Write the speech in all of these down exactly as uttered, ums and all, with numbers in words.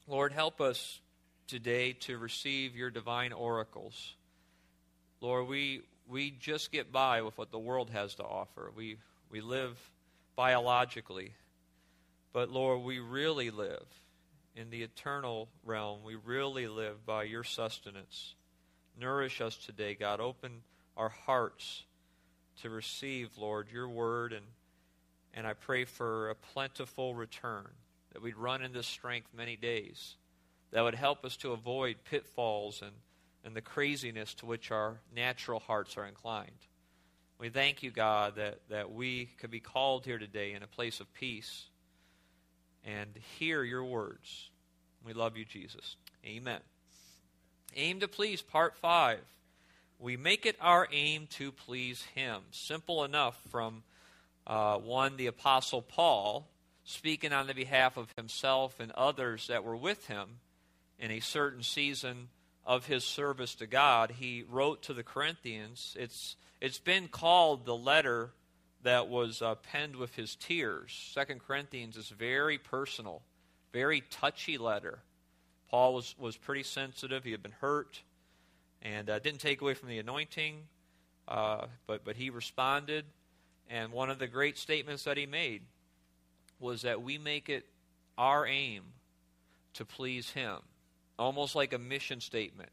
Lord, help us today to receive your divine oracles. Lord, we we just get by with what the world has to offer. We we live biologically. But Lord, we really live in the eternal realm. We really live by your sustenance. Nourish us today, God. Open our hearts to receive, Lord, your word. And, and I pray for a plentiful return, that we'd run in this strength many days, that would help us to avoid pitfalls and, and the craziness to which our natural hearts are inclined. We thank you, God, that, that we could be called here today in a place of peace and hear your words. We love you, Jesus. Amen. Aim to please, part five. We make it our aim to please him. Simple enough from uh, one, the Apostle Paul, speaking on the behalf of himself and others that were with him in a certain season of his service to God. He wrote to the Corinthians. It's it's been called the letter that was uh, penned with his tears. Second Corinthians is very personal, very touchy letter. Paul was, was pretty sensitive. He had been hurt and uh, didn't take away from the anointing, uh, but, but he responded. And one of the great statements that he made was that we make it our aim to please him, almost like a mission statement.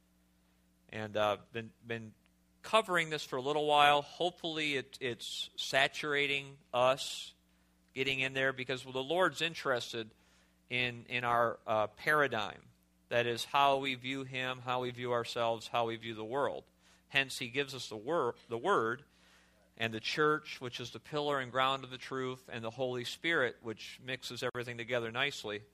And uh, been been covering this for a little while. Hopefully it, it's saturating us, getting in there, because well, the Lord's interested in, in our uh, paradigm. That is how we view him, how we view ourselves, how we view the world. Hence, he gives us the, wor- the Word and the church, which is the pillar and ground of the truth, and the Holy Spirit, which mixes everything together nicely.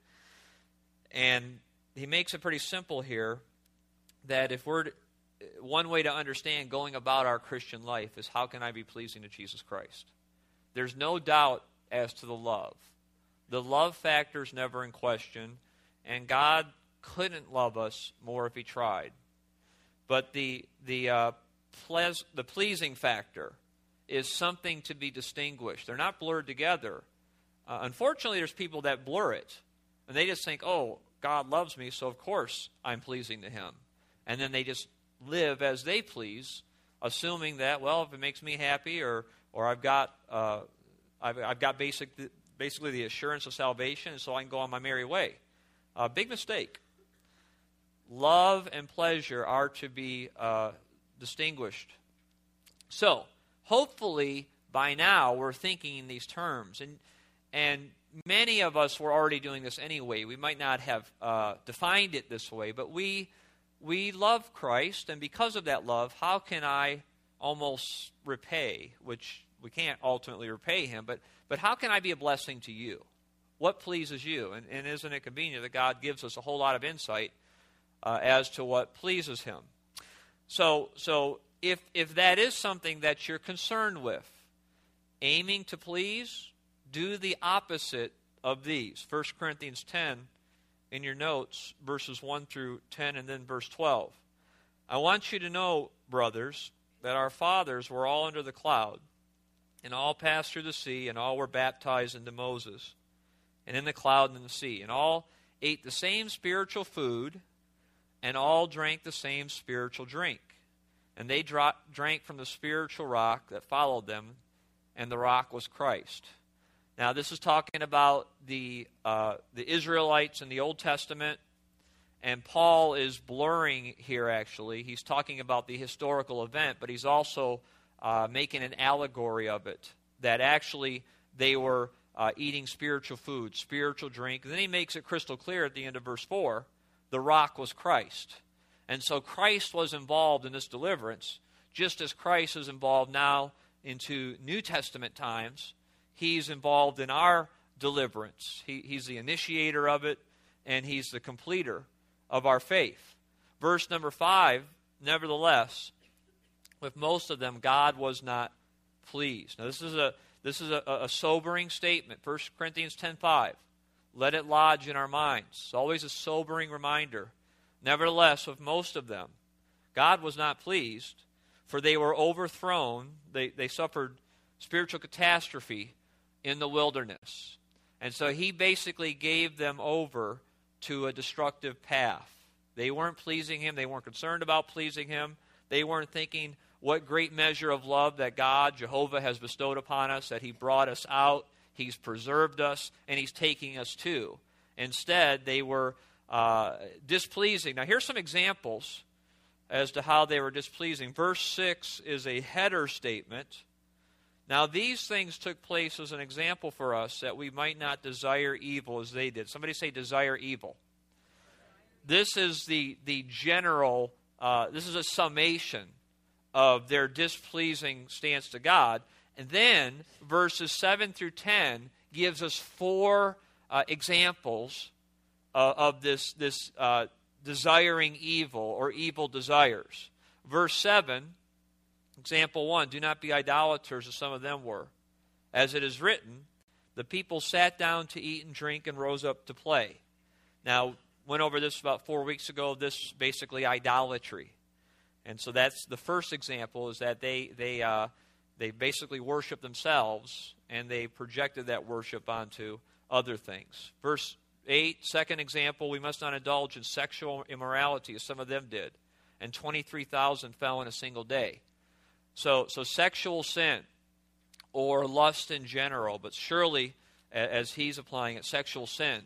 And he makes it pretty simple here, that if we're... one way to understand going about our Christian life is, how can I be pleasing to Jesus Christ? There's no doubt as to the love. The love factor is never in question, and God couldn't love us more if he tried. But the the uh, pleas- the pleasing factor is something to be distinguished. They're not blurred together. Uh, unfortunately, there's people that blur it, and they just think, oh, God loves me, so of course I'm pleasing to him. And then they just live as they please, assuming that, well, if it makes me happy, or or I've got uh, I've, I've got basic basically the assurance of salvation, so I can go on my merry way. A uh, big mistake. Love and pleasure are to be uh, distinguished. So, hopefully, by now we're thinking in these terms, and and many of us were already doing this anyway. We might not have uh, defined it this way, but we. We love Christ, and because of that love, how can I almost repay, which we can't ultimately repay him, but, but how can I be a blessing to you? What pleases you? And, and isn't it convenient that God gives us a whole lot of insight uh, as to what pleases him? So, so if, if that is something that you're concerned with, aiming to please, do the opposite of these. First Corinthians ten, in your notes, verses one through ten, and then verse twelve. I want you to know, brothers, that our fathers were all under the cloud, and all passed through the sea, and all were baptized into Moses, and in the cloud and in the sea, and all ate the same spiritual food, and all drank the same spiritual drink. And they dra- drank from the spiritual rock that followed them, and the rock was Christ. Now, this is talking about the uh, the Israelites in the Old Testament, and Paul is blurring here, actually. He's talking about the historical event, but he's also uh, making an allegory of it, that actually they were uh, eating spiritual food, spiritual drink. And then he makes it crystal clear at the end of verse four, the rock was Christ. And so Christ was involved in this deliverance, just as Christ is involved now into New Testament times. He's involved in our deliverance. He, he's the initiator of it, and he's the completer of our faith. Verse number five, nevertheless, with most of them, God was not pleased. Now, this is a this is a, a sobering statement. First Corinthians ten five. Let it lodge in our minds. It's always a sobering reminder. Nevertheless, with most of them, God was not pleased, for they were overthrown. They, they suffered spiritual catastrophe in the wilderness. And so he basically gave them over to a destructive path. They weren't pleasing him. They weren't concerned about pleasing him. They weren't thinking what great measure of love that God, Jehovah, has bestowed upon us, that he brought us out, he's preserved us, and he's taking us to. Instead, they were uh, displeasing. Now, here's some examples as to how they were displeasing. Verse six is a header statement. Now, these things took place as an example for us that we might not desire evil as they did. Somebody say desire evil. This is the, the general, uh, this is a summation of their displeasing stance to God. And then verses seven through ten gives us four uh, examples uh, of this, this uh, desiring evil or evil desires. Verse seven, example one, do not be idolaters as some of them were. As it is written, the people sat down to eat and drink and rose up to play. Now, went over this about four weeks ago, this basically idolatry. And so that's the first example, is that they they uh, they basically worship themselves, and they projected that worship onto other things. Verse eight, second example, we must not indulge in sexual immorality, as some of them did. And twenty-three thousand fell in a single day. So, so sexual sin, or lust in general, but surely, as he's applying it, sexual sin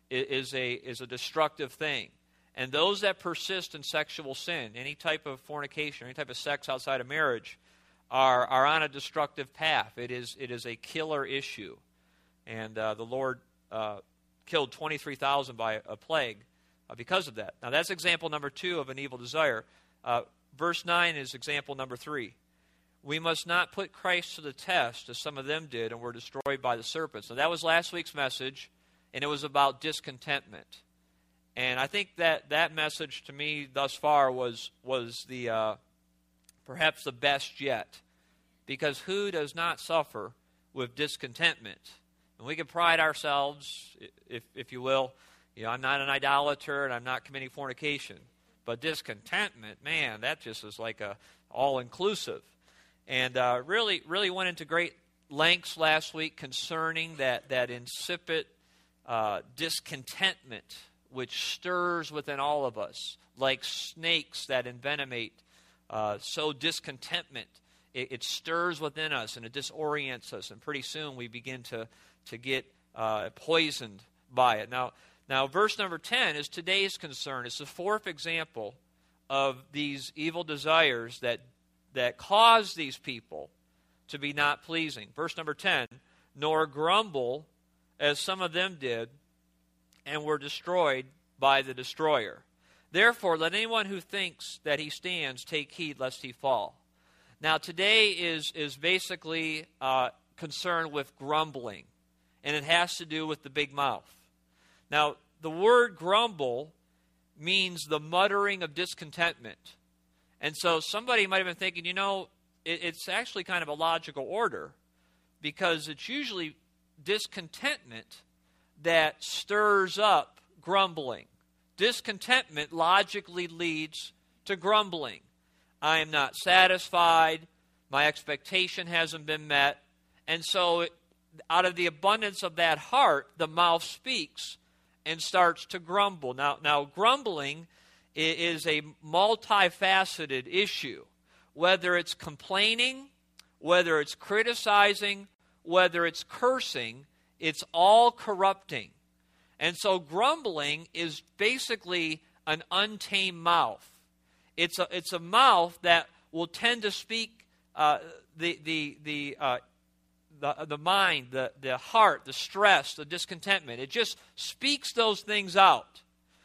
is a is a destructive thing. And those that persist in sexual sin, any type of fornication, any type of sex outside of marriage, are are on a destructive path. It is it is a killer issue. And uh, the Lord uh, killed twenty-three thousand by a plague uh, because of that. Now that's example number two of an evil desire. Uh, verse nine is example number three. We must not put Christ to the test, as some of them did, and were destroyed by the serpents. Now that was last week's message, and it was about discontentment. And I think that that message to me thus far was was the uh, perhaps the best yet, because who does not suffer with discontentment? And we can pride ourselves, if if you will, you know, I'm not an idolater and I'm not committing fornication, but discontentment, man, that just is like a all-inclusive. And uh, really, really went into great lengths last week concerning that that insipid uh, discontentment, which stirs within all of us, like snakes that envenomate. Uh, so discontentment, it, it stirs within us and it disorients us, and pretty soon we begin to to get uh, poisoned by it. Now, now, verse number ten is today's concern. It's the fourth example of these evil desires that that cause these people to be not pleasing. Verse number ten, nor grumble as some of them did, and were destroyed by the destroyer. Therefore, let anyone who thinks that he stands take heed lest he fall. Now, today is, is basically uh, concerned with grumbling, and it has to do with the big mouth. Now, the word grumble means the muttering of discontentment. And so somebody might have been thinking, you know, it, it's actually kind of a logical order, because it's usually discontentment that stirs up grumbling. Discontentment logically leads to grumbling. I am not satisfied. My expectation hasn't been met. And so it, out of the abundance of that heart, the mouth speaks and starts to grumble. Now, now grumbling is a multifaceted issue. Whether it's complaining, whether it's criticizing, whether it's cursing, it's all corrupting. And so grumbling is basically an untamed mouth. It's a it's a mouth that will tend to speak uh, the the the uh, the the mind, the the heart, the stress, the discontentment. It just speaks those things out.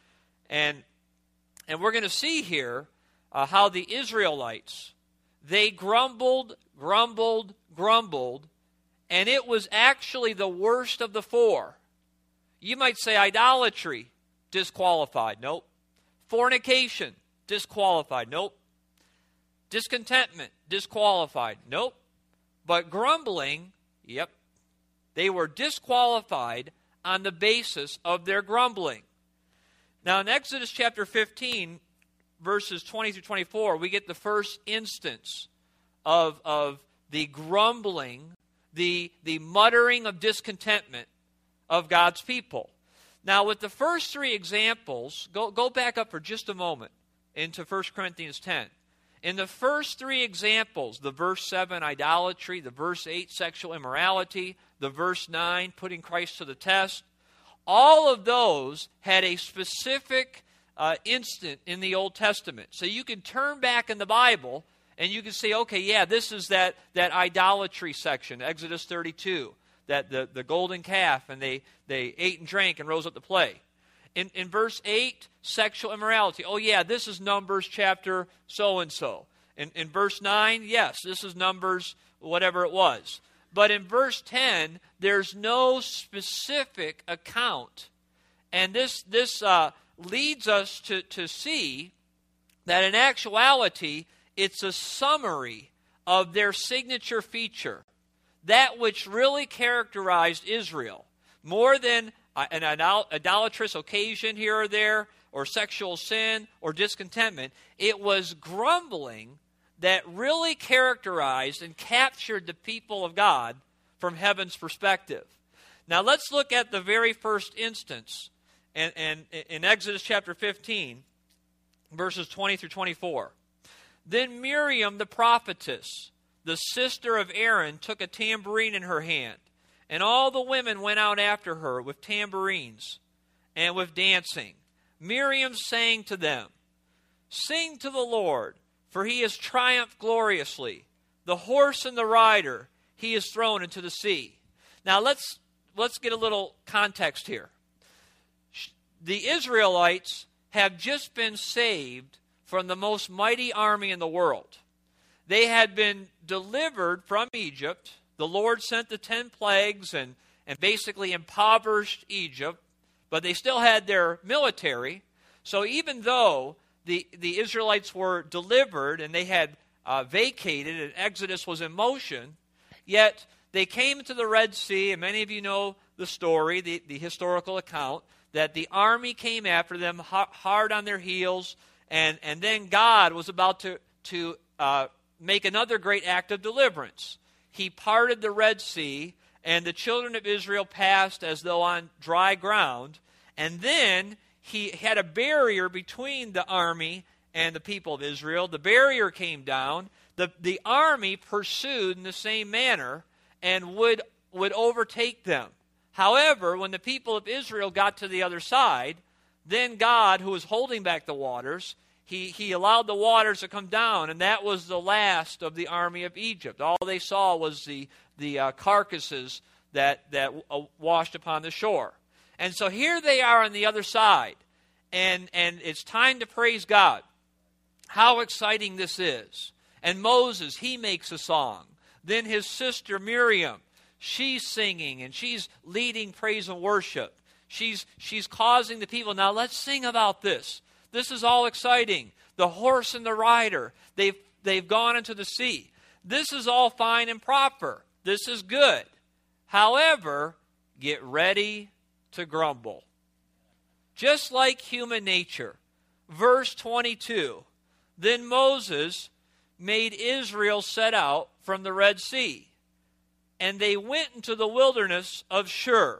And and we're going to see here uh, how the Israelites, they grumbled, grumbled, grumbled, and it was actually the worst of the four. You might say idolatry, disqualified. Nope. Fornication, disqualified. Nope. Discontentment, disqualified. Nope. But grumbling, yep. They were disqualified on the basis of their grumbling. Now in Exodus chapter fifteen, verses twenty through twenty-four, we get the first instance of, of the grumbling, the, the muttering of discontentment of God's people. Now, with the first three examples, go, go back up for just a moment into First Corinthians ten. In the first three examples, the verse seven, idolatry, the verse eight, sexual immorality, the verse nine, putting Christ to the test, all of those had a specific uh, instant in the Old Testament. So you can turn back in the Bible and you can say, okay, yeah, this is that, that idolatry section, Exodus thirty-two, that the, the golden calf, and they, they ate and drank and rose up to play. In, in verse eight, sexual immorality. Oh, yeah, this is Numbers chapter so-and-so. In, in verse nine, yes, this is Numbers whatever it was. But in verse ten, there's no specific account. And this, this uh, leads us to, to see that in actuality, it's a summary of their signature feature, that which really characterized Israel, more than an idolatrous occasion here or there, or sexual sin, or discontentment. It was grumbling that really characterized and captured the people of God from heaven's perspective. Now let's look at the very first instance in, in, in Exodus chapter fifteen, verses twenty through twenty-four. Then Miriam the prophetess, the sister of Aaron, took a tambourine in her hand, and all the women went out after her with tambourines and with dancing. Miriam sang to them, "Sing to the Lord, for he has triumphed gloriously. The horse and the rider he has thrown into the sea." Now let's, let's get a little context here. The Israelites have just been saved from the most mighty army in the world. They had been delivered from Egypt. The Lord sent the ten plagues and, and basically impoverished Egypt, but they still had their military. So even though the, the Israelites were delivered and they had uh, vacated and Exodus was in motion, yet they came to the Red Sea, and many of you know the story, the, the historical account, that the army came after them hard on their heels, and, and then God was about to, to uh, make another great act of deliverance. He parted the Red Sea, and the children of Israel passed as though on dry ground. And then he had a barrier between the army and the people of Israel. The barrier came down. The, the army pursued in the same manner and would, would overtake them. However, when the people of Israel got to the other side, then God, who was holding back the waters, He, he allowed the waters to come down, and that was the last of the army of Egypt. All they saw was the, the uh, carcasses that, that uh, washed upon the shore. And so here they are on the other side, and, and it's time to praise God. How exciting this is. And Moses, he makes a song. Then his sister Miriam, she's singing, and she's leading praise and worship. She's, she's causing the people, now let's sing about this. This is all exciting. The horse and the rider, they've, they've gone into the sea. This is all fine and proper. This is good. However, get ready to grumble. Just like human nature. Verse twenty-two, then Moses made Israel set out from the Red Sea, and they went into the wilderness of Shur.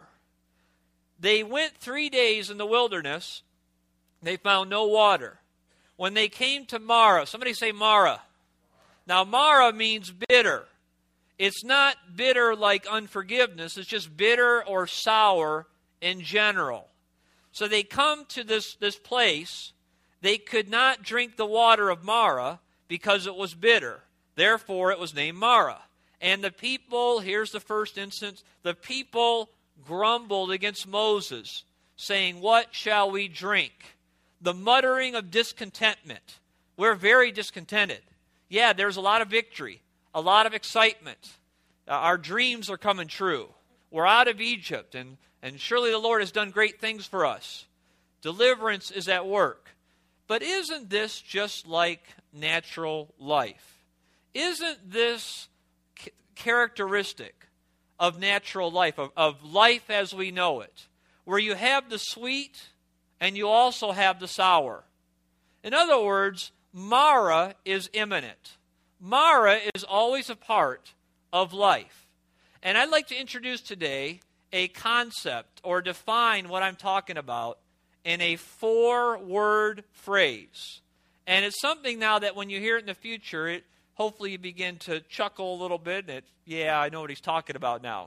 They went three days in the wilderness. They found no water. When they came to Marah, somebody say Marah. Now Marah means bitter. It's not bitter like unforgiveness. It's just bitter or sour in general. So they come to this, this place. They could not drink the water of Marah because it was bitter. Therefore it was named Marah. And the people, here's the first instance, the people grumbled against Moses, saying, "What shall we drink?" The muttering of discontentment. We're very discontented. Yeah, there's a lot of victory, a lot of excitement. Uh, our dreams are coming true. We're out of Egypt, and, and surely the Lord has done great things for us. Deliverance is at work. But isn't this just like natural life? Isn't this c- characteristic of natural life, of, of life as we know it, where you have the sweet and you also have the sour? In other words, Marah is imminent. Marah is always a part of life. And I'd like to introduce today a concept or define what I'm talking about in a four-word phrase. And it's something now that when you hear it in the future, it hopefully you begin to chuckle a little bit. And it, yeah, I know what he's talking about now.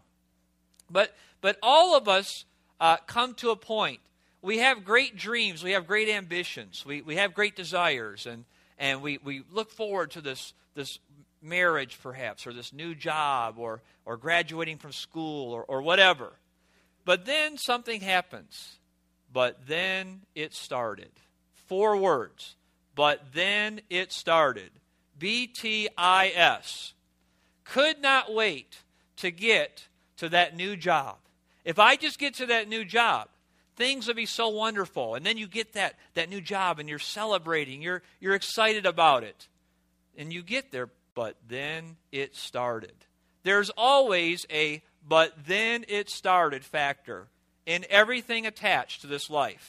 But but all of us uh, come to a point. We have great dreams. We have great ambitions. We we have great desires. And, and we, we look forward to this this marriage perhaps, or this new job, or, or graduating from school, or, or whatever. But then something happens. But then it started. Four words. But then it started. B T I S. Could not wait to get to that new job. If I just get to that new job, things will be so wonderful. And then you get that, that new job and you're celebrating. You're, you're excited about it. And you get there, but then it started. There's always a but then it started factor in everything attached to this life.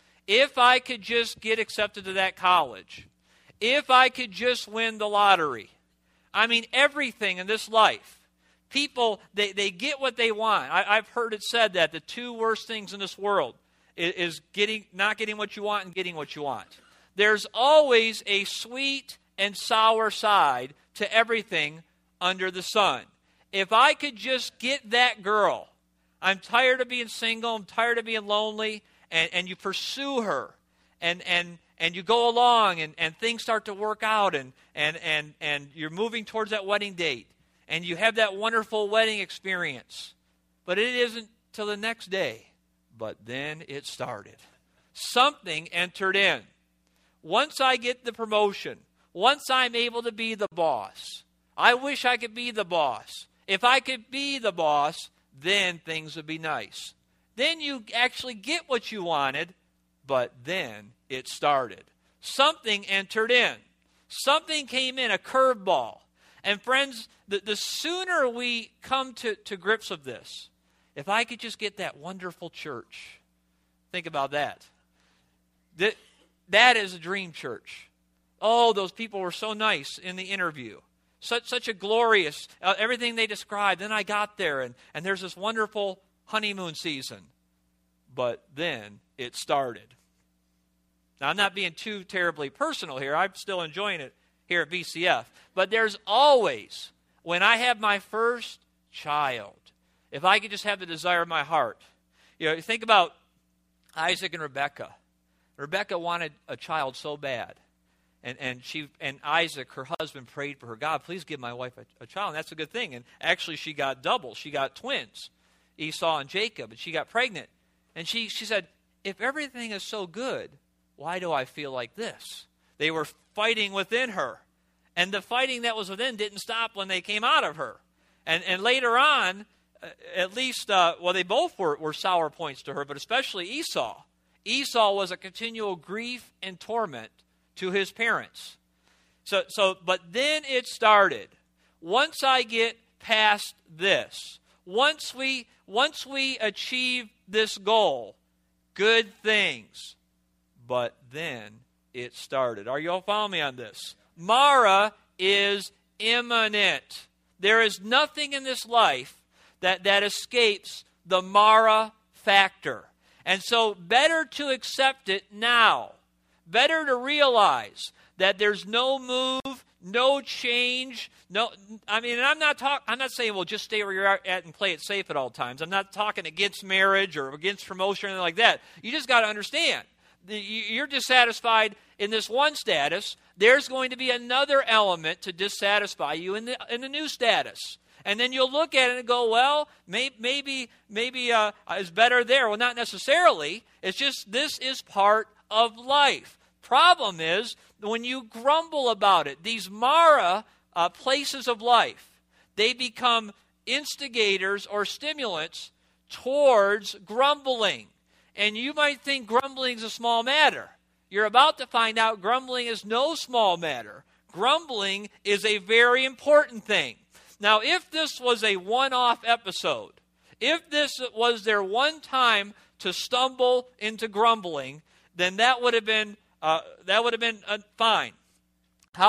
If I could just get accepted to that college, if I could just win the lottery, I mean, everything in this life, people, they, they get what they want. I, I've heard it said that the two worst things in this world is, is getting not getting what you want and getting what you want. There's always a sweet and sour side to everything under the sun. If I could just get that girl, I'm tired of being single, I'm tired of being lonely, and, and you pursue her, and and and you go along, and, and things start to work out, and, and, and, and you're moving towards that wedding date, and you have that wonderful wedding experience. But it isn't till the next day. But then it started. Something entered in. Once I get the promotion, once I'm able to be the boss, I wish I could be the boss. If I could be the boss, then things would be nice. Then you actually get what you wanted, but then it started. Something entered in. Something came in, a curveball. And friends, the, the sooner we come to, to grips with this, if I could just get that wonderful church, think about that. That, that is a dream church. Oh, those people were so nice in the interview. Such such a glorious, uh, everything they described. Then I got there, and, and there's this wonderful honeymoon season. But then it started. Now, I'm not being too terribly personal here. I'm still enjoying it here at B C F. But there's always, when I have my first child, if I could just have the desire of my heart. You know, think about Isaac and Rebekah. Rebekah wanted a child so bad. And and she and Isaac, her husband, prayed for her. God, please give my wife a, a child. And that's a good thing. And actually, she got double. She got twins, Esau and Jacob. And she got pregnant. And she, she said, if everything is so good, why do I feel like this? They were fighting within her. And the fighting that was within didn't stop when they came out of her. And and later on, uh, at least, uh, well, they both were, were sour points to her, but especially Esau. Esau was a continual grief and torment to his parents. So, so, but then it started. Once I get past this, once we, once we achieve this goal, good things. But then it started. Are you all following me on this? Mara is imminent. There is nothing in this life that, that escapes the Mara factor. And so better to accept it now. Better to realize that there's no move, no change, no. I mean, and I'm not talking. I'm not saying, well, just stay where you're at and play it safe at all times. I'm not talking against marriage or against promotion or anything like that. You just got to understand, you're dissatisfied in this one status. There's going to be another element to dissatisfy you in the in the new status. And then you'll look at it and go, well, may, maybe maybe uh, it's better there. Well, not necessarily. It's just this is part of life. Problem is, when you grumble about it, these Mara uh, places of life, they become instigators or stimulants towards grumbling. And you might think grumbling is a small matter. You're about to find out grumbling is no small matter. Grumbling is a very important thing. Now, if this was a one-off episode, if this was their one time to stumble into grumbling, then that would have been uh, that would have been uh, fine.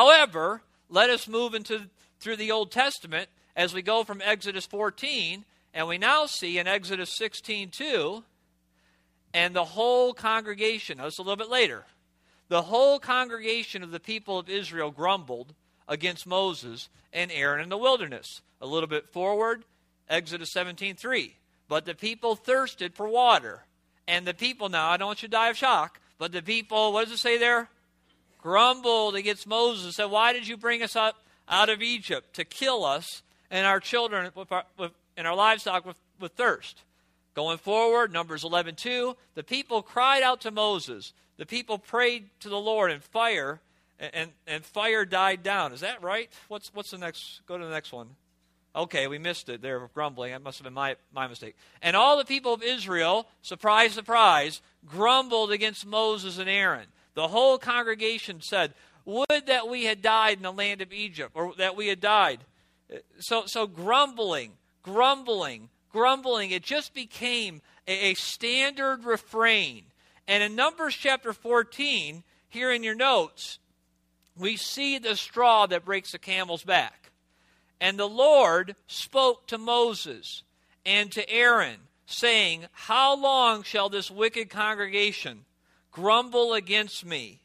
However, let us move into through the Old Testament as we go from Exodus fourteen, And we now see in Exodus sixteen two, and the whole congregation, now it's a little bit later, the whole congregation of the people of Israel grumbled against Moses and Aaron in the wilderness. A little bit forward, Exodus seventeen three. But the people thirsted for water. And the people, now I don't want you to die of shock, but the people, what does it say there? Grumbled against Moses, said, why did you bring us up out of Egypt to kill us and our children with our, with, and our livestock with, with thirst? Going forward, Numbers eleven two, the people cried out to Moses. The people prayed to the Lord, and fire and, and, and fire died down. Is that right? What's what's the next? Go to the next one. Okay, we missed it there with grumbling. That must have been my, my mistake. And all the people of Israel, surprise, surprise, grumbled against Moses and Aaron. The whole congregation said, would that we had died in the land of Egypt, or that we had died. So, so grumbling, grumbling, grumbling, it just became a, a standard refrain. And in Numbers chapter fourteen, here in your notes, we see the straw that breaks the camel's back. And the Lord spoke to Moses and to Aaron, saying, how long shall this wicked congregation grumble against me?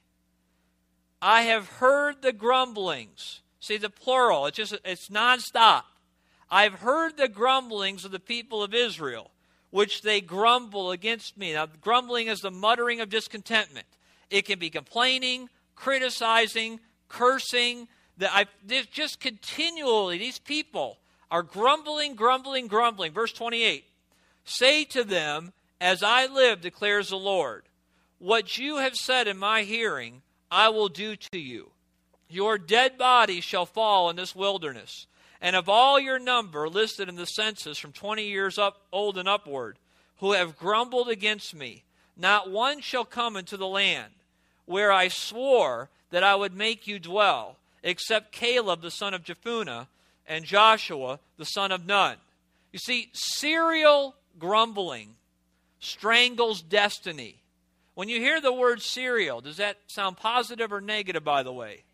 I have heard the grumblings. See the plural, it's just it's nonstop. I've heard the grumblings of the people of Israel, which they grumble against me. Now, grumbling is the muttering of discontentment. It can be complaining, criticizing, cursing. That I just continually, these people are grumbling, grumbling, grumbling. Verse twenty-eight, say to them, as I live, declares the Lord, what you have said in my hearing, I will do to you. Your dead body shall fall in this wilderness. And of all your number listed in the census from twenty years up, old and upward, who have grumbled against me, not one shall come into the land where I swore that I would make you dwell, except Caleb the son of Jephunneh and Joshua the son of Nun. You see, serial grumbling strangles destiny. When you hear the word serial, does that sound positive or negative, by the way?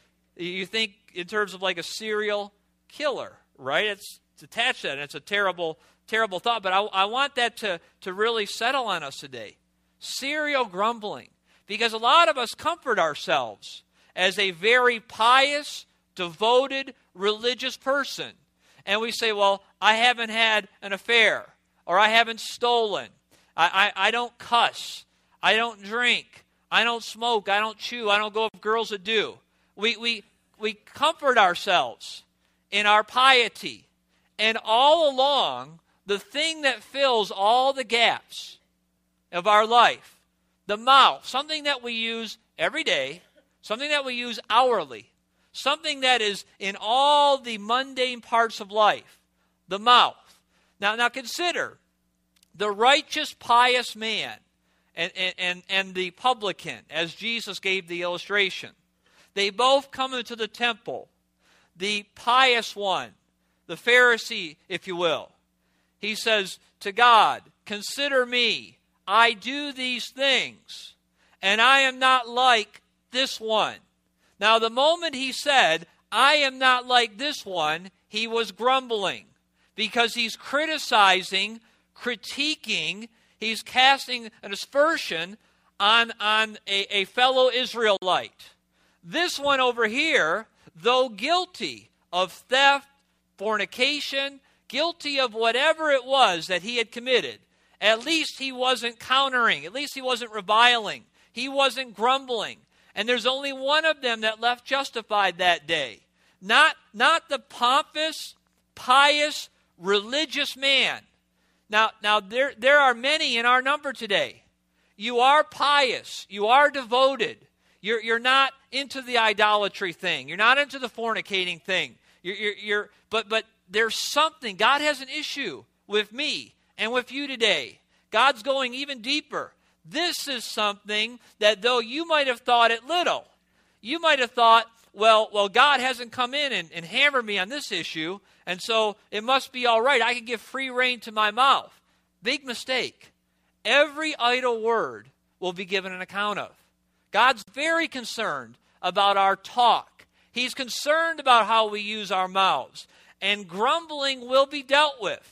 You think in terms of like a serial killer, right? It's, it's attached to that, and it's a terrible, terrible thought. But I, I want that to, to really settle on us today. Serial grumbling. Because a lot of us comfort ourselves as a very pious, devoted, religious person. And we say, well, I haven't had an affair, or I haven't stolen, I, I, I don't cuss, I don't drink, I don't smoke, I don't chew, I don't go with girls that do. We, we, we comfort ourselves in our piety. And all along, the thing that fills all the gaps of our life, the mouth, something that we use every day, something that we use hourly, something that is in all the mundane parts of life, the mouth. Now, now consider the righteous, pious man and, and, and the publican, as Jesus gave the illustration. They both come into the temple. The pious one, the Pharisee, if you will, he says to God, consider me, I do these things, and I am not like this one. Now, the moment he said, I am not like this one, he was grumbling because he's criticizing, critiquing, he's casting an aspersion on, on a, a fellow Israelite. This one over here, though guilty of theft, fornication, guilty of whatever it was that he had committed, at least he wasn't countering, at least he wasn't reviling, he wasn't grumbling. And there's only one of them that left justified that day. Not, not the pompous, pious, religious man. Now, now there, there are many in our number today. You are pious. You are devoted. You're, you're not into the idolatry thing. You're not into the fornicating thing. You're, you're, you're, but, but there's something. God has an issue with me and with you today. God's going even deeper. This is something that though you might have thought it little, you might have thought, well, well, God hasn't come in and, and hammered me on this issue, and so it must be all right. I can give free rein to my mouth. Big mistake. Every idle word will be given an account of. God's very concerned about our talk. He's concerned about how we use our mouths. And grumbling will be dealt with.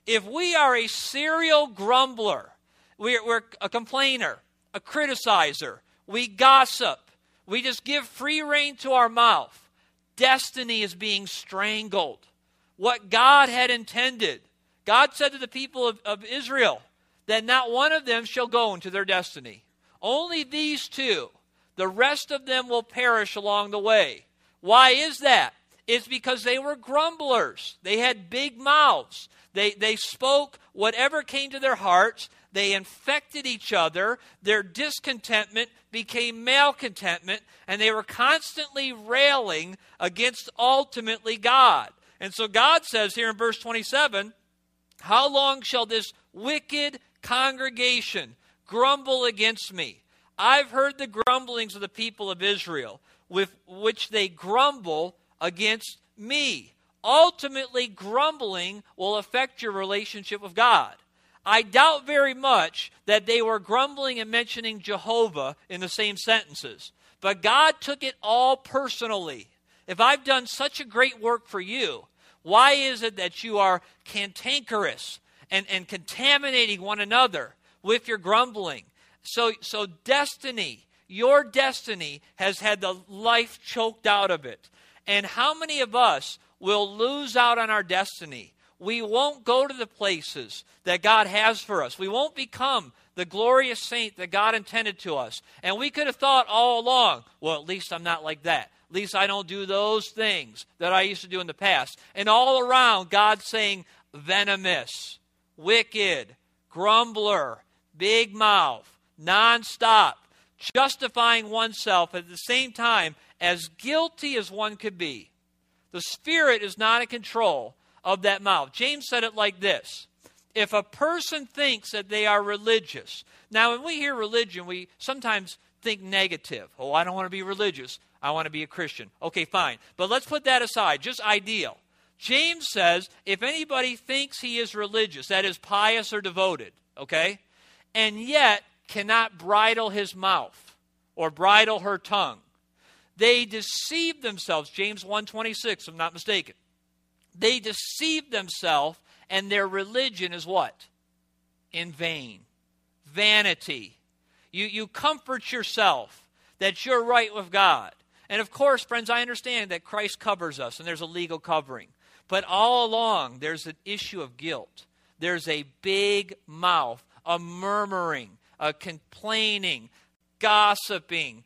If we are a serial grumbler, we're, we're a complainer, a criticizer, we gossip, we just give free rein to our mouth, destiny is being strangled. What God had intended. God said to the people of, of Israel that not one of them shall go into their destiny. Only these two. The rest of them will perish along the way. Why is that? It's because they were grumblers. They had big mouths. They, they spoke whatever came to their hearts. They infected each other. Their discontentment became malcontentment, and they were constantly railing against ultimately God. And so God says here in verse twenty-seven, how long shall this wicked congregation grumble against me? I've heard the grumblings of the people of Israel, with which they grumble against me. Ultimately, grumbling will affect your relationship with God. I doubt very much that they were grumbling and mentioning Jehovah in the same sentences. But God took it all personally. If I've done such a great work for you, why is it that you are cantankerous and, and contaminating one another with your grumbling? So, so destiny, your destiny has had the life choked out of it. And how many of us will lose out on our destiny? We won't go to the places that God has for us. We won't become the glorious saint that God intended to us. And we could have thought all along, well, at least I'm not like that. At least I don't do those things that I used to do in the past. And all around, God's saying, venomous, wicked, grumbler, big mouth, nonstop, justifying oneself at the same time as guilty as one could be. The Spirit is not in control of that mouth. James said it like this. If a person thinks that they are religious. Now, when we hear religion, we sometimes think negative. Oh, I don't want to be religious. I want to be a Christian. Okay, fine. But let's put that aside. Just ideal. James says, if anybody thinks he is religious, that is pious or devoted, okay, and yet cannot bridle his mouth or bridle her tongue, they deceive themselves. James one twenty-six, if I'm not mistaken. They deceive themselves, and their religion is what? In vain. Vanity. You, you comfort yourself that you're right with God. And of course, friends, I understand that Christ covers us, and there's a legal covering. But all along, there's an issue of guilt. There's a big mouth, a murmuring, a complaining, gossiping,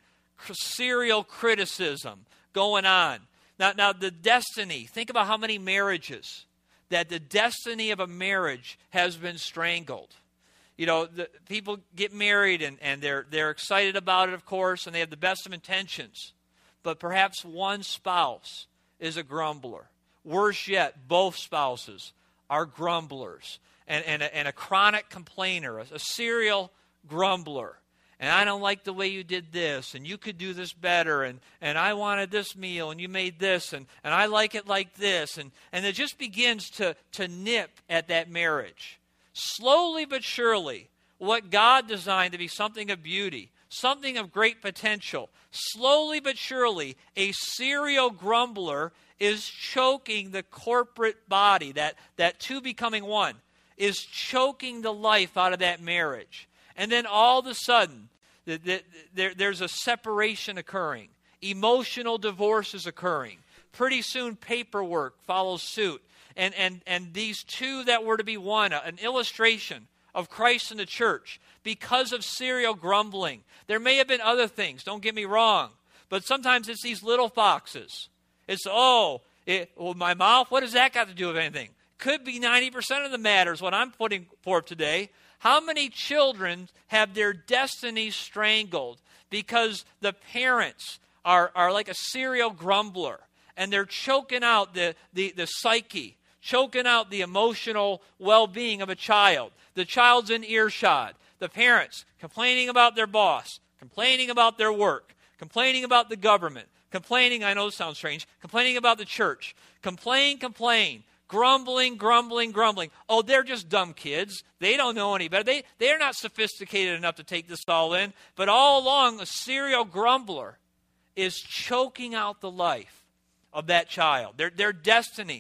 serial criticism going on. Now, now the destiny, think about how many marriages, that the destiny of a marriage has been strangled. You know, the, people get married and, and they're, they're excited about it, of course, and they have the best of intentions. But perhaps one spouse is a grumbler. Worse yet, both spouses are grumblers and, and, a, and a chronic complainer, a, a serial grumbler. And I don't like the way you did this, and you could do this better, and, and I wanted this meal, and you made this, and, and I like it like this. And, and it just begins to, to nip at that marriage. Slowly but surely, what God designed to be something of beauty, something of great potential, slowly but surely, a serial grumbler is choking the corporate body, that, that two becoming one, is choking the life out of that marriage. And then all of a sudden, the, the, there, there's a separation occurring. Emotional divorce is occurring. Pretty soon, paperwork follows suit. And, and, and these two that were to be one, an illustration of Christ in the church, because of serial grumbling. There may have been other things, don't get me wrong. But sometimes it's these little foxes. It's, oh, it, well, my mouth, what does that got to do with anything? Could be ninety percent of the matters what I'm putting forth today. How many children have their destinies strangled because the parents are, are like a serial grumbler, and they're choking out the, the, the psyche, choking out the emotional well-being of a child. The child's in earshot. The parents complaining about their boss, complaining about their work, complaining about the government, complaining, I know it sounds strange, complaining about the church. Complain, complain. Grumbling, grumbling, grumbling. Oh, they're just dumb kids. They don't know any better. They, they're not sophisticated enough to take this all in. But all along, a serial grumbler is choking out the life of that child. Their, their destiny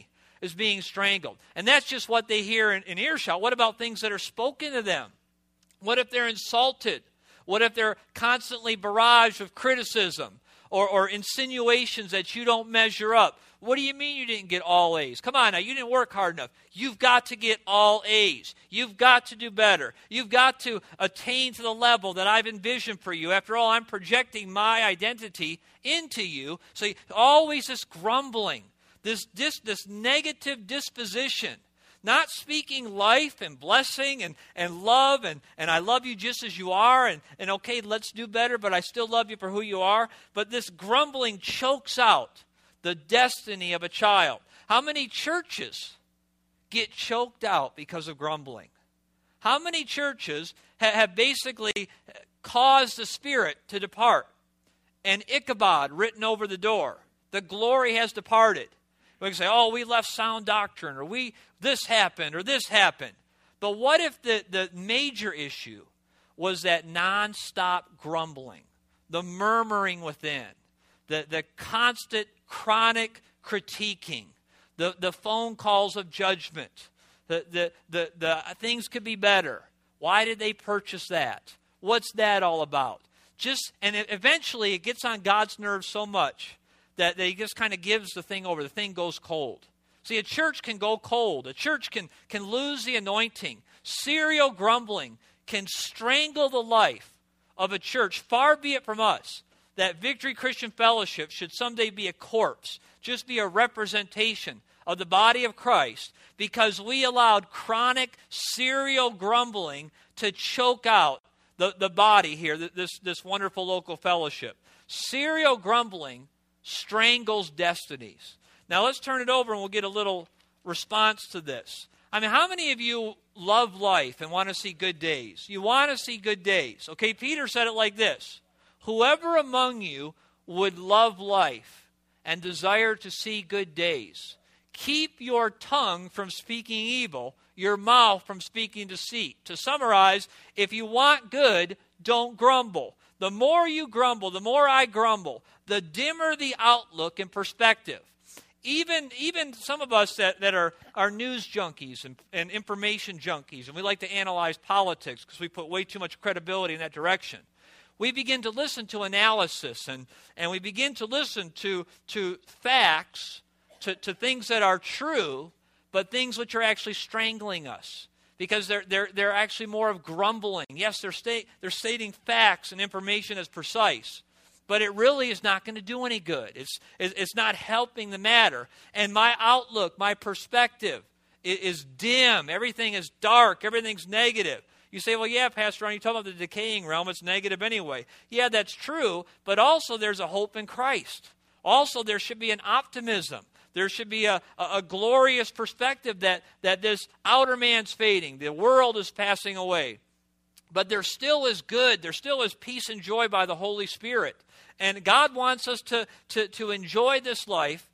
is being strangled. And that's just what they hear in, in earshot. What about things that are spoken to them? What if they're insulted? What if they're constantly barraged with criticism or, or insinuations that you don't measure up? What do you mean you didn't get all A's? Come on now, you didn't work hard enough. You've got to get all A's. You've got to do better. You've got to attain to the level that I've envisioned for you. After all, I'm projecting my identity into you. So always this grumbling, this, this, this negative disposition, not speaking life and blessing and, and love and, and I love you just as you are and, and okay, let's do better, but I still love you for who you are. But this grumbling chokes out the destiny of a child. How many churches get choked out because of grumbling? How many churches ha- have basically caused the Spirit to depart? And Ichabod written over the door. The glory has departed. We can say, oh, we left sound doctrine, or we this happened, or this happened. But what if the, the major issue was that nonstop grumbling, the murmuring within, the, the constant chronic critiquing, the, the phone calls of judgment, the, the, the, the things could be better. Why did they purchase that? What's that all about? Just and it, eventually it gets on God's nerves so much that, that he just kind of gives the thing over. The thing goes cold. See, a church can go cold. A church can, can lose the anointing. Serial grumbling can strangle the life of a church. Far be it from us that Victory Christian Fellowship should someday be a corpse, just be a representation of the body of Christ, because we allowed chronic serial grumbling to choke out the, the body here, this, this wonderful local fellowship. Serial grumbling strangles destinies. Now let's turn it over and we'll get a little response to this. I mean, how many of you love life and want to see good days? You want to see good days. Okay, Peter said it like this: whoever among you would love life and desire to see good days, keep your tongue from speaking evil, your mouth from speaking deceit. To summarize, if you want good, don't grumble. The more you grumble, the more I grumble, the dimmer the outlook and perspective. Even, even some of us that, that are, are news junkies and, and information junkies, and we like to analyze politics because we put way too much credibility in that direction. We begin to listen to analysis and, and we begin to listen to, to facts, to, to things that are true, but things which are actually strangling us because they're, they're, they're actually more of grumbling. Yes, they're, sta- they're stating facts and information as precise, but it really is not going to do any good. It's, it's not helping the matter. And my outlook, my perspective is, is dim. Everything is dark. Everything's negative. You say, well, yeah, Pastor Ron, you talk about the decaying realm. It's negative anyway. Yeah, that's true, but also there's a hope in Christ. Also, there should be an optimism. There should be a, a, a glorious perspective that, that this outer man's fading. The world is passing away. But there still is good. There still is peace and joy by the Holy Spirit. And God wants us to, to, to enjoy this life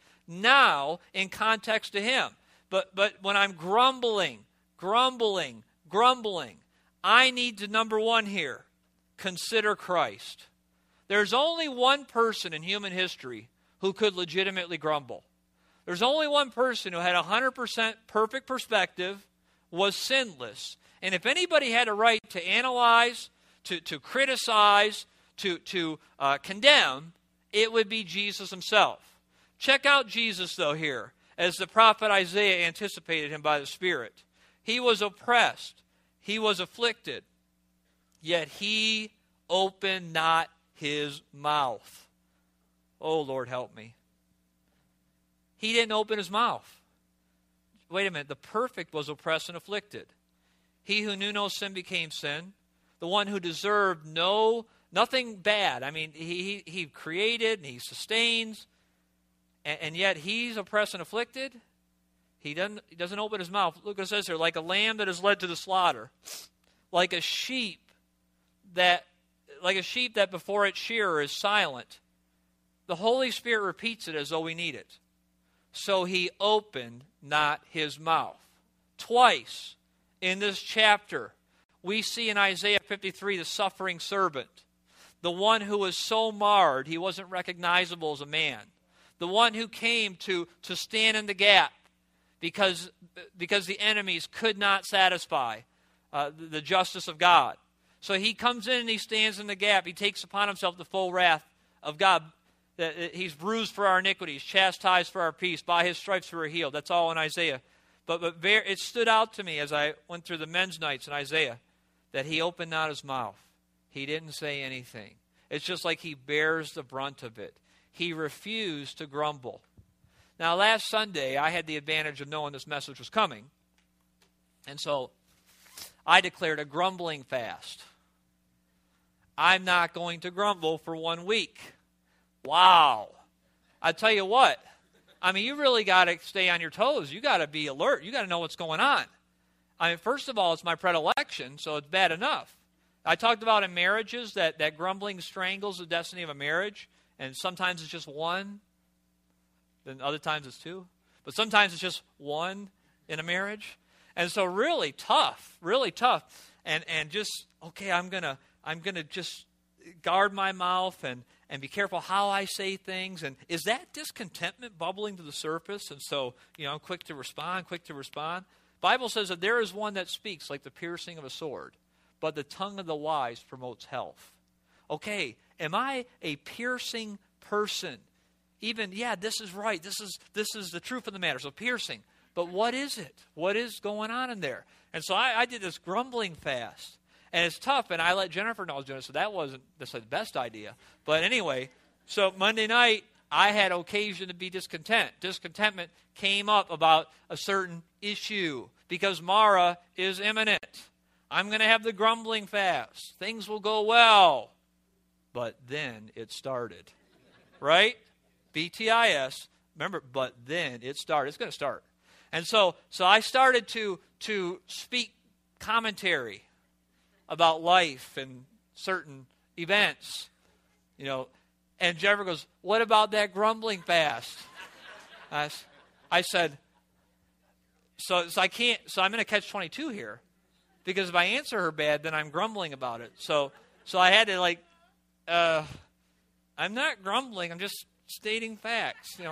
now in context to Him. But, but when I'm grumbling, grumbling, grumbling, I need to, number one here, consider Christ. There's only one person in human history who could legitimately grumble. There's only one person who had a one hundred percent perfect perspective, was sinless. And if anybody had a right to analyze, to, to criticize, to, to uh, condemn, it would be Jesus himself. Check out Jesus, though, here, as the prophet Isaiah anticipated him by the Spirit. He was oppressed. He was afflicted. Yet he opened not his mouth. Oh, Lord, help me. He didn't open his mouth. Wait a minute. The perfect was oppressed and afflicted. He who knew no sin became sin. The one who deserved no nothing bad. I mean, he, he, he created and he sustains. And, and yet he's oppressed and afflicted. He doesn't, he doesn't open his mouth. Look what it says here. Like a lamb that is led to the slaughter. Like a sheep that, like a sheep that before its shearer is silent. The Holy Spirit repeats it as though we need it. So he opened not his mouth. Twice in this chapter, we see in Isaiah fifty-three the suffering servant. The one who was so marred he wasn't recognizable as a man. The one who came to, to stand in the gap. because, because the enemies could not satisfy uh, the, the justice of God. So he comes in and he stands in the gap. He takes upon himself the full wrath of God. He's bruised for our iniquities, chastised for our peace. By his stripes we were healed. That's all in Isaiah. But, but very, it stood out to me as I went through the men's nights in Isaiah that he opened not his mouth. He didn't say anything. It's just like he bears the brunt of it. He refused to grumble. Now, last Sunday, I had the advantage of knowing this message was coming. And so I declared a grumbling fast. I'm not going to grumble for one week. Wow. I tell you what, I mean, you really got to stay on your toes. You got to be alert. You got to know what's going on. I mean, first of all, it's my predilection, so it's bad enough. I talked about in marriages that, that grumbling strangles the destiny of a marriage, and sometimes it's just one, then other times it's two. But sometimes it's just one in a marriage. And so really tough, really tough. And and just, okay, I'm going to I'm gonna just guard my mouth and, and be careful how I say things. And is that discontentment bubbling to the surface? And so, you know, I'm quick to respond, quick to respond. Bible says that there is one that speaks like the piercing of a sword, but the tongue of the wise promotes health. Okay, am I a piercing person? Even, yeah, this is right. This is this is the truth of the matter. So piercing. But what is it? What is going on in there? And so I, I did this grumbling fast. And it's tough, and I let Jennifer know I was doing it, so that wasn't the best idea. But anyway, so Monday night, I had occasion to be discontent. Discontentment came up about a certain issue because Mara is imminent. I'm going to have the grumbling fast. Things will go well. But then it started. Right? B T I S. Remember, but then it started. It's going to start. And so so I started to to speak commentary about life and certain events. You know, and Jennifer goes, what about that grumbling fast? I, I said, so, so I can't, so I'm in a catch twenty-two here. Because if I answer her bad, then I'm grumbling about it. So so I had to like, uh, I'm not grumbling, I'm just stating facts, you know.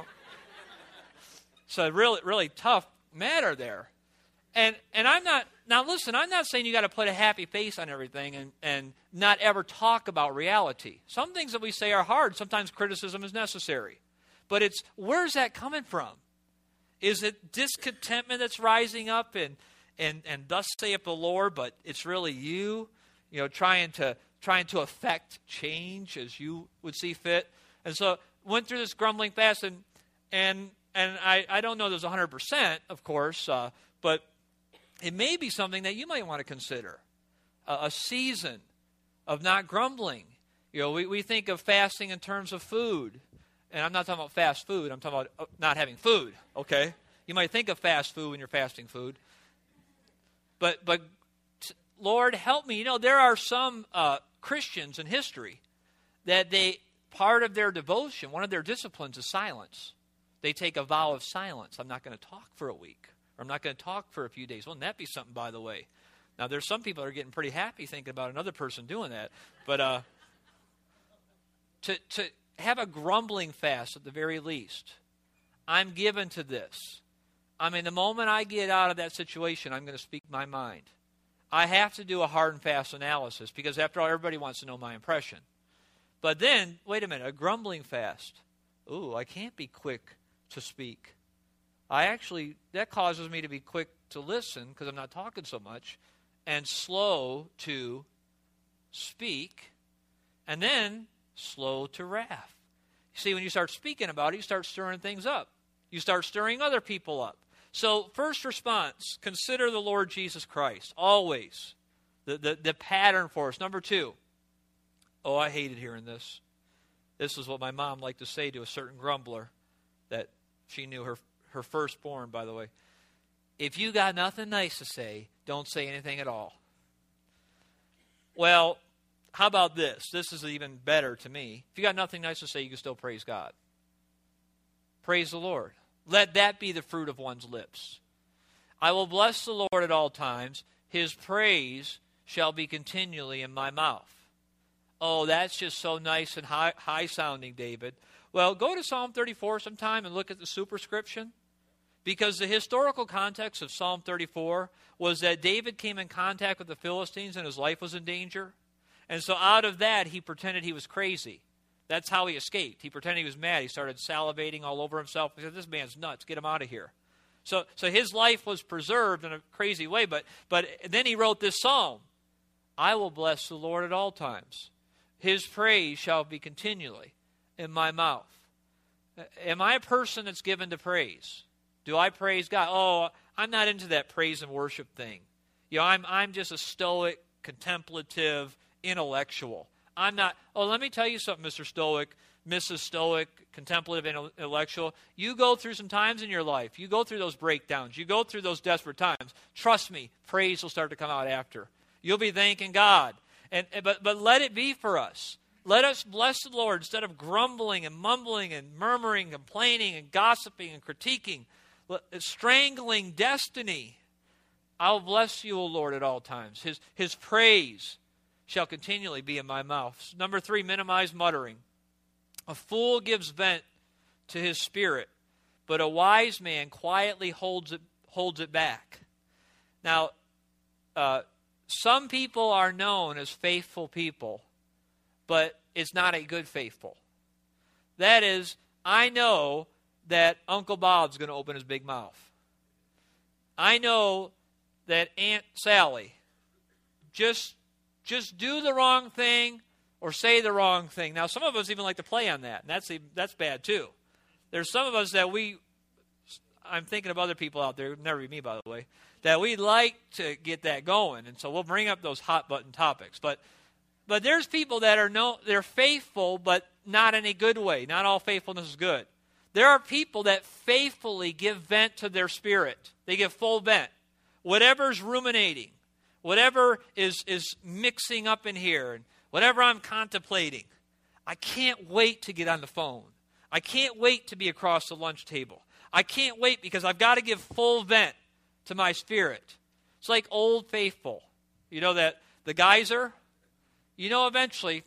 So really, really tough matter there. And and I'm not, now listen, I'm not saying you got to put a happy face on everything and, and not ever talk about reality. Some things that we say are hard. Sometimes criticism is necessary. But it's, where's that coming from? Is it discontentment that's rising up and and and thus saith the Lord, but it's really you, you know, trying to trying to affect change as you would see fit? And so went through this grumbling fast, and and and I, I don't know there's one hundred percent, of course, uh, but it may be something that you might want to consider. Uh, a season of not grumbling. You know, we, we think of fasting in terms of food. And I'm not talking about fast food. I'm talking about not having food, okay? You might think of fast food when you're fasting food. But, but Lord, help me. You know, there are some uh, Christians in history that they, part of their devotion, one of their disciplines is silence. They take a vow of silence. I'm not going to talk for a week. Or I'm not going to talk for a few days. Wouldn't that be something, by the way? Now, there's some people that are getting pretty happy thinking about another person doing that. But uh, to to have a grumbling fast at the very least. I'm given to this. I mean, the moment I get out of that situation, I'm going to speak my mind. I have to do a hard and fast analysis because, after all, everybody wants to know my impression. But then, wait a minute, a grumbling fast. Ooh, I can't be quick to speak. I actually, that causes me to be quick to listen because I'm not talking so much, and slow to speak, and then slow to wrath. You see, when you start speaking about it, you start stirring things up. You start stirring other people up. So, first response, consider the Lord Jesus Christ, always. The, the, the pattern for us. Number two, oh, I hated hearing this. This is what my mom liked to say to a certain grumbler that she knew her Her firstborn, by the way. If you got nothing nice to say, don't say anything at all. Well, how about this? This is even better to me. If you got nothing nice to say, you can still praise God. Praise the Lord. Let that be the fruit of one's lips. I will bless the Lord at all times. His praise shall be continually in my mouth. Oh, that's just so nice and high, high sounding, David. Well, go to Psalm thirty-four sometime and look at the superscription. Because the historical context of Psalm thirty-four was that David came in contact with the Philistines and his life was in danger. And so out of that, he pretended he was crazy. That's how he escaped. He pretended he was mad. He started salivating all over himself. He said, this man's nuts. Get him out of here. So so his life was preserved in a crazy way. But, but then he wrote this psalm. I will bless the Lord at all times. His praise shall be continually in my mouth. Am I a person that's given to praise? Do I praise God? Oh, I'm not into that praise and worship thing. You know, I'm I'm just a stoic, contemplative, intellectual. I'm not, oh, let me tell you something, Mister Stoic, Missus Stoic, contemplative, and intellectual. You go through some times in your life. You go through those breakdowns. You go through those desperate times. Trust me, praise will start to come out after. You'll be thanking God. And but but let it be for us. Let us bless the Lord instead of grumbling and mumbling and murmuring, complaining and gossiping and critiquing, strangling destiny. I'll bless you, O Lord, at all times. His, his praise shall continually be in my mouth. Number three, minimize muttering. A fool gives vent to his spirit, but a wise man quietly holds it, holds it back. Now, uh, some people are known as faithful people, but it's not a good faithful. That is, I know that Uncle Bob's going to open his big mouth. I know that Aunt Sally just just do the wrong thing or say the wrong thing. Now, some of us even like to play on that, and that's that's bad too. There's some of us that we, I'm thinking of other people out there, never be me by the way, that we like to get that going, and so we'll bring up those hot button topics. But but there's people that are no, they're faithful, but not in a good way. Not all faithfulness is good. There are people that faithfully give vent to their spirit. They give full vent. Whatever's ruminating, whatever is, is mixing up in here, and whatever I'm contemplating, I can't wait to get on the phone. I can't wait to be across the lunch table. I can't wait because I've got to give full vent to my spirit. It's like Old Faithful. You know that the geyser? You know eventually,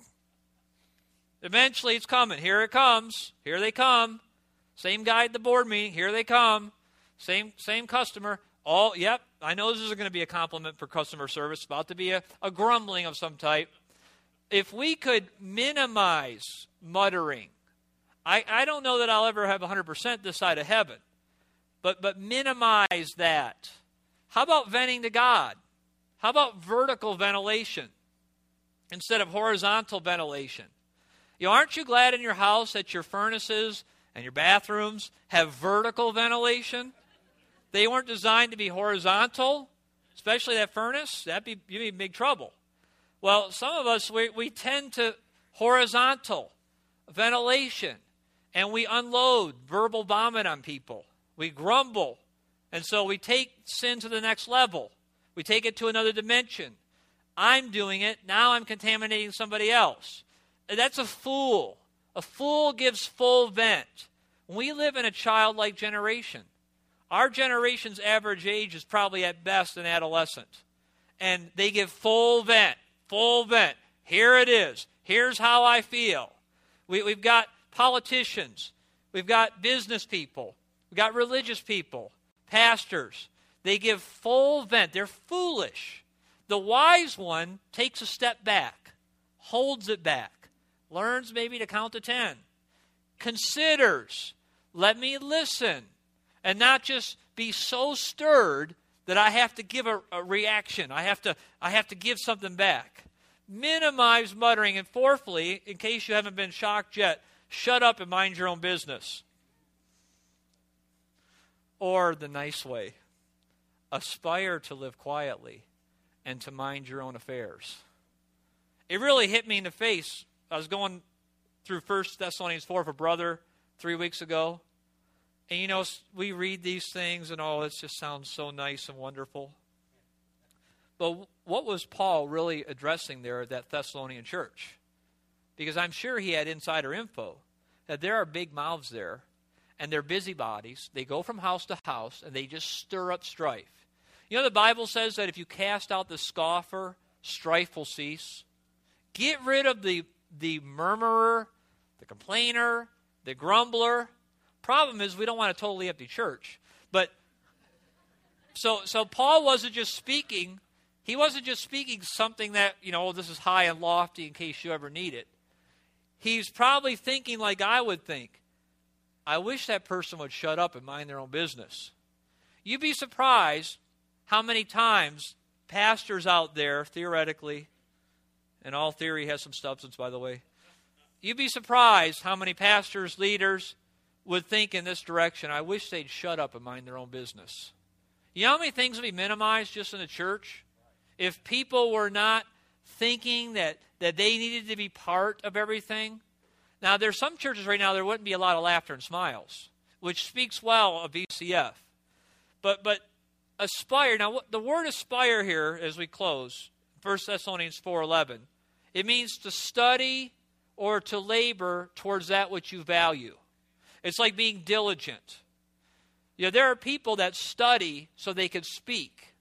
eventually it's coming. Here it comes. Here they come. Same guy at the board meeting. Here they come. Same same customer. All, yep, I know this isn't going to be a compliment for customer service. It's about to be a, a grumbling of some type. If we could minimize muttering, I, I don't know that I'll ever have one hundred percent this side of heaven, but, but minimize that. How about venting to God? How about vertical ventilation instead of horizontal ventilation? You know, aren't you glad in your house that your furnaces and your bathrooms have vertical ventilation? They weren't designed to be horizontal, especially that furnace. That'd be, you'd be in big trouble. Well, some of us, we, we tend to horizontal ventilation, and we unload verbal vomit on people. We grumble, and so we take sin to the next level. We take it to another dimension. I'm doing it, now I'm contaminating somebody else. That's a fool. A fool gives full vent. We live in a childlike generation. Our generation's average age is probably at best an adolescent. And they give full vent, full vent. Here it is. Here's how I feel. We, we've got politicians. We've got business people. We've got religious people, pastors. They give full vent. They're foolish. The wise one takes a step back, holds it back, learns maybe to count to ten, considers, let me listen, and not just be so stirred that I have to give a, a reaction. I have to I have to give something back. Minimize muttering. And fourthly, in case you haven't been shocked yet, shut up and mind your own business. Or the nice way, aspire to live quietly and to mind your own affairs. It really hit me in the face. I was going through First Thessalonians four for brother three weeks ago. And, you know, we read these things and, oh, it just sounds so nice and wonderful. But what was Paul really addressing there at that Thessalonian church? Because I'm sure he had insider info that there are big mouths there, and they're busybodies. They go from house to house, and they just stir up strife. You know, the Bible says that if you cast out the scoffer, strife will cease. Get rid of the, the murmurer, the complainer, the grumbler. Problem is we don't want a totally empty church. But so so Paul wasn't just speaking, he wasn't just speaking something that, you know, oh, this is high and lofty in case you ever need it. He's probably thinking like I would think. I wish that person would shut up and mind their own business. You'd be surprised how many times pastors out there, theoretically, and all theory has some substance, by the way, you'd be surprised how many pastors, leaders would think in this direction, I wish they'd shut up and mind their own business. You know how many things would be minimized just in the church? If people were not thinking that, that they needed to be part of everything. Now, there's some churches right now there wouldn't be a lot of laughter and smiles, which speaks well of V C F. But but aspire, now what, the word aspire here as we close, First Thessalonians four eleven, it means to study or to labor towards that which you value. It's like being diligent. You know, there are people that study so they can speak.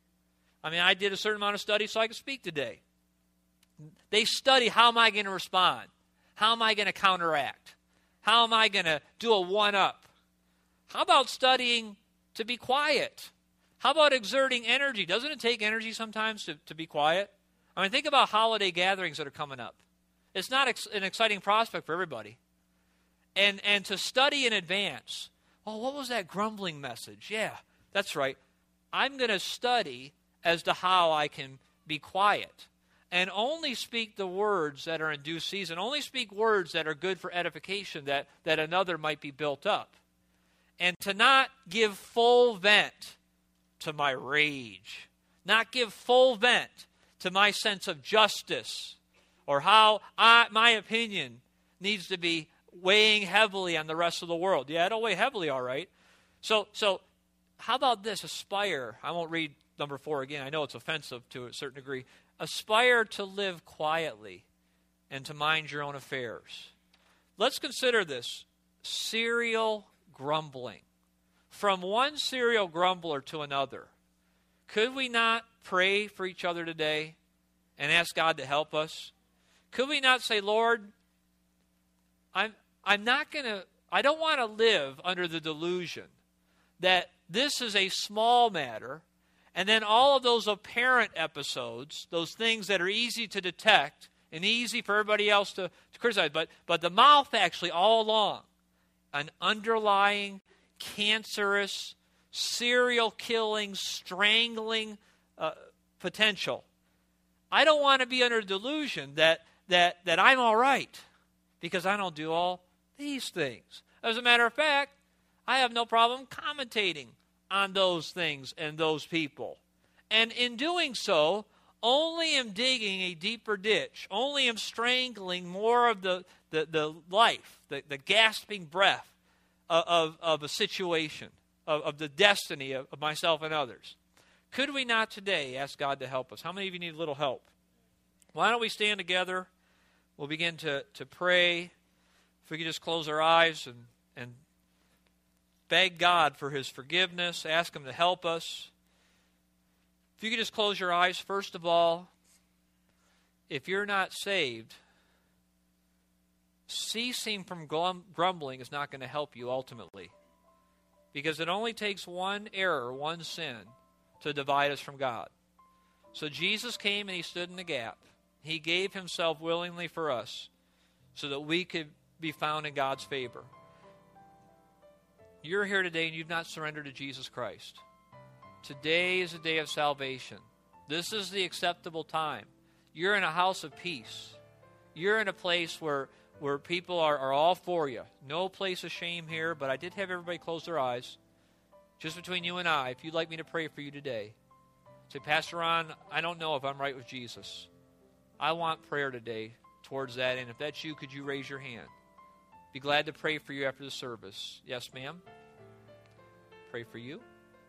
I mean, I did a certain amount of study so I could speak today. They study, how am I going to respond? How am I going to counteract? How am I going to do a one-up? How about studying to be quiet? How about exerting energy? Doesn't it take energy sometimes to, to be quiet? I mean, think about holiday gatherings that are coming up. It's not ex- an exciting prospect for everybody. And and to study in advance. Oh, what was that grumbling message? Yeah, that's right. I'm going to study as to how I can be quiet. And only speak the words that are in due season. Only speak words that are good for edification, that, that another might be built up. And to not give full vent to my rage. Not give full vent to my sense of justice. Or how I, my opinion needs to be weighing heavily on the rest of the world. Yeah, it'll weigh heavily, all right. So, so how about this? Aspire. I won't read number four again. I know it's offensive to a certain degree. Aspire to live quietly and to mind your own affairs. Let's consider this. Serial grumbling. From one serial grumbler to another. Could we not pray for each other today and ask God to help us? Could we not say, Lord, I'm I'm not going to, I don't want to live under the delusion that this is a small matter, and then all of those apparent episodes, those things that are easy to detect and easy for everybody else to, to criticize, but, but the mouth actually all along, an underlying, cancerous, serial killing, strangling uh, potential. I don't want to be under delusion that, that, that I'm all right because I don't do all these things. As a matter of fact, I have no problem commentating on those things and those people. And in doing so, only am digging a deeper ditch. Only am strangling more of the, the, the life, the, the gasping breath of, of, of a situation, of, of the destiny of, of myself and others. Could we not today ask God to help us? How many of you need a little help? Why don't we stand together? We'll begin to, to pray. If we could just close our eyes and, and beg God for His forgiveness, ask Him to help us. If you could just close your eyes, first of all, if you're not saved, ceasing from grumbling is not going to help you ultimately. Because it only takes one error, one sin, to divide us from God. So Jesus came and He stood in the gap. He gave Himself willingly for us so that we could be found in God's favor. You're here today and you've not surrendered to Jesus Christ. Today is a day of salvation. This is the acceptable time. You're in a house of peace. You're in a place where, where people are, are all for you. No place of shame here, but I did have everybody close their eyes. Just between you and I, if you'd like me to pray for you today. Say, Pastor Ron, I don't know if I'm right with Jesus. I want prayer today towards that, and if that's you, could you raise your hand? Be glad to pray for you after the service. Yes, ma'am? Pray for you.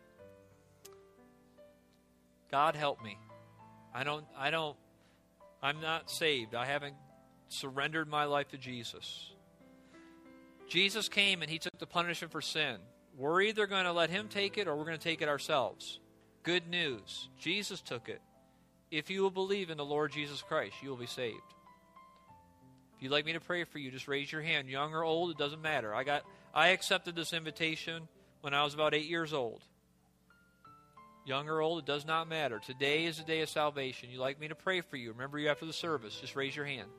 God help me. I don't, I don't, I'm not saved. I haven't surrendered my life to Jesus. Jesus came and He took the punishment for sin. We're either going to let Him take it or we're going to take it ourselves. Good news. Jesus took it. If you will believe in the Lord Jesus Christ, you will be saved. If you'd like me to pray for you, just raise your hand. Young or old, it doesn't matter. I got, I accepted this invitation when I was about eight years old. Young or old, it does not matter. Today is the day of salvation. You'd like me to pray for you. Remember you after the service. Just raise your hand.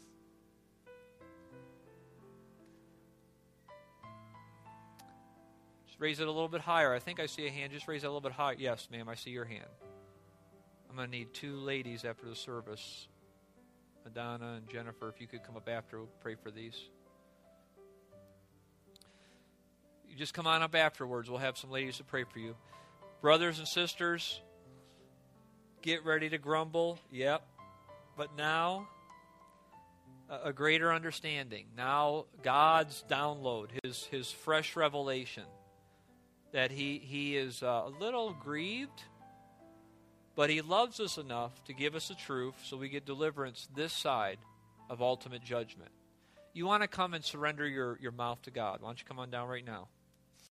Just raise it a little bit higher. I think I see a hand. Just raise it a little bit higher. Yes, ma'am, I see your hand. I'm going to need two ladies after the service. Madonna and Jennifer, if you could come up after, we'll pray for these. You just come on up afterwards. We'll have some ladies to pray for you. Brothers and sisters, get ready to grumble. Yep. But now, a, a greater understanding. Now, God's download, His His fresh revelation, that He, he is uh, a little grieved, but He loves us enough to give us the truth so we get deliverance this side of ultimate judgment. You want to come and surrender your, your mouth to God. Why don't you come on down right now?